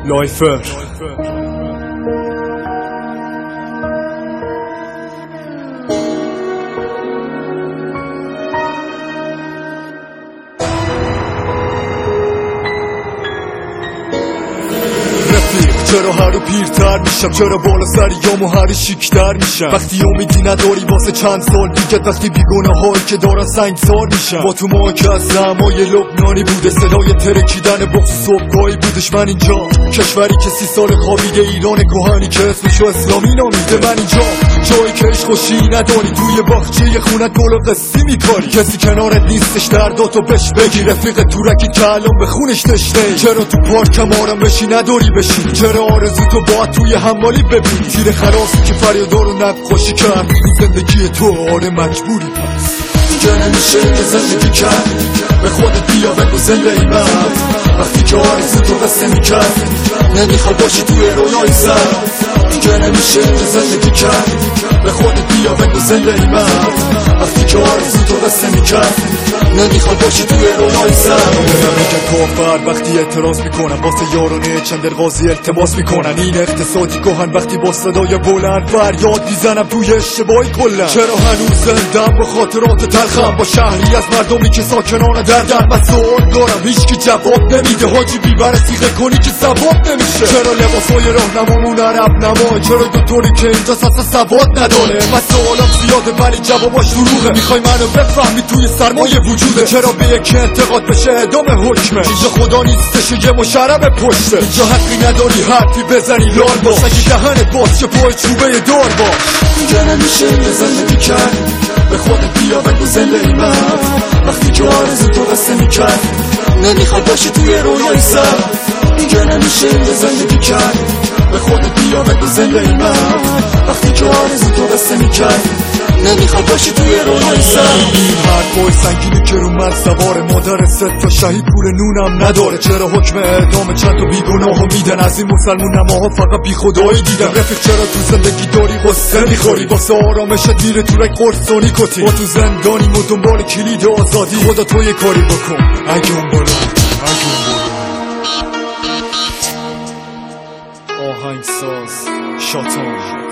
لایفر چرا هر رو پیرتر میشم، چرا بالا سریامو هر شیکتر میشم، وقتی امیدی نداری واسه چند سال دیگه، وقتی بیگناه هایی که دارن سنگسار میشم. با تو ما که از همای لبنانی بوده، صدای ترکیدن بغض صبحگاهی بودش. من اینجا کشوری که 30 سال خوابیده، ایران کهنی که اسمشو اسلامی نامیده. من اینجا جایی که عشق و شیری نداری، توی باغچه خونت گل و قصی میکاری، کسی کنارت نیستش درداتو بهش بگی، رفیق تورکی که الان به خونش تشنه. چرا تو پارکم آرامشی نداری بشین، چرا آرزو تو باید توی حمالی ببینی، تیر خلاصی که فریادا رو نقاشی کرد زندگی تو. آره مجبوری پس دیگه نمیشه که زندگی کرد، به خودت بیا بگو زنده ای من، وقتی که آرزو تو قصه میکرد نمیخواد باشی توی رویای سر. دیگه نمیشه که زندگی کرد، به خودت بیا بگو زنده ای من، وقتی که آرزو تو قصه میکرد نمیخواد باشی توی رویای سر. میگن کافر وقتی اعتراض میکنن، واسه یارانه چندر قاضی التماس میکنن. این اقتصادی کهن وقتی با صدای بلند فریاد میزنم توی اشتباهی کلن. چرا هنوز زندم با خاطرات تلخم، با شهری از مردمی که ساکنان دردن. من سوال دارم هیچکی جواب نمیده، حاجی بیبر سیغه کنی که ثواب نمیشه. چرا لباسای راهنمامون عرب نما، چرا دوتوری که اینجا اصلا سواد نداره. من سوالم زیاده ولی جواباش دروغه، میخوای منو بفهمی توی سرمایه وجوده. چرا به یکی انتقاد بشه ادامه حکمه، اینجا خدا نیستش یه مشرب پشته. اینجا حقی نداری حرفی بزنی لال باش، اگه دهنت باز چه پای چوبه دار باش. دیگه نمیشه یه زندگی کرد، به خودت بیا بگو زنده ای من، وقتی که آرزو تو قصه میکرد نمیخواد باشی توی رویای سر. دیگه نمیشه یه زندگی کرد، به خودت بیا بگو زنده ای من، وقتی که آرزو تو قصه میکرد نمیخواد باشی توی رویای سر. این حرفای سنگینی که رو من سواره، مادر 3 تا شهید پول نونم نداره. چرا حکم اعدام چند تا بیگناهو میدن، از این مسلمون نماها فقط بی خدایی دیدن. رفیق چرا تو زندگی داری قصه میخوری، واسه آرامشت میره تو رک قرصانی کتی. با تو زندانیم و دنبال کلید آزادی، خدا تو یه کاری بکن اگه اون بالا آهنگساز شاتان.